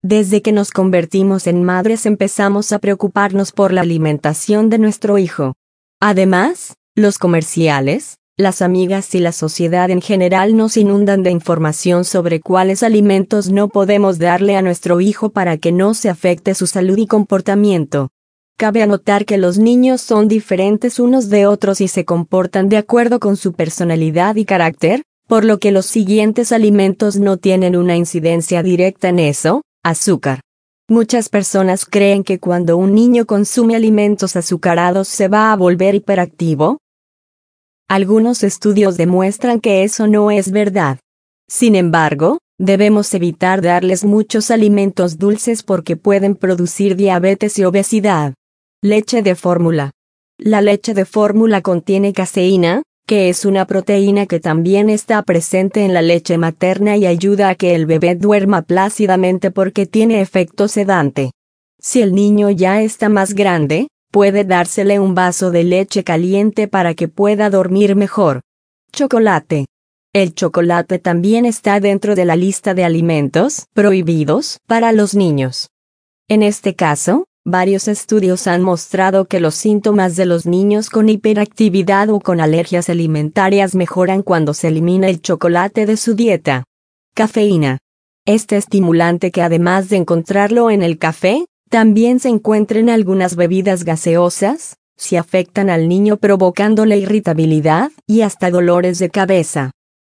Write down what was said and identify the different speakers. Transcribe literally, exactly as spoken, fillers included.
Speaker 1: Desde que nos convertimos en madres empezamos a preocuparnos por la alimentación de nuestro hijo. Además, los comerciales, las amigas y la sociedad en general nos inundan de información sobre cuáles alimentos no podemos darle a nuestro hijo para que no se afecte su salud y comportamiento. Cabe anotar que los niños son diferentes unos de otros y se comportan de acuerdo con su personalidad y carácter, por lo que los siguientes alimentos no tienen una incidencia directa en eso. Azúcar. Muchas personas creen que cuando un niño consume alimentos azucarados se va a volver hiperactivo. Algunos estudios demuestran que eso no es verdad. Sin embargo, debemos evitar darles muchos alimentos dulces porque pueden producir diabetes y obesidad. Leche de fórmula. La leche de fórmula contiene caseína, que es una proteína que también está presente en la leche materna y ayuda a que el bebé duerma plácidamente porque tiene efecto sedante. Si el niño ya está más grande, puede dársele un vaso de leche caliente para que pueda dormir mejor. Chocolate. El chocolate también está dentro de la lista de alimentos prohibidos para los niños. En este caso, varios estudios han mostrado que los síntomas de los niños con hiperactividad o con alergias alimentarias mejoran cuando se elimina el chocolate de su dieta. Cafeína. Este estimulante, que además de encontrarlo en el café, también se encuentra en algunas bebidas gaseosas, si afectan al niño provocándole irritabilidad y hasta dolores de cabeza.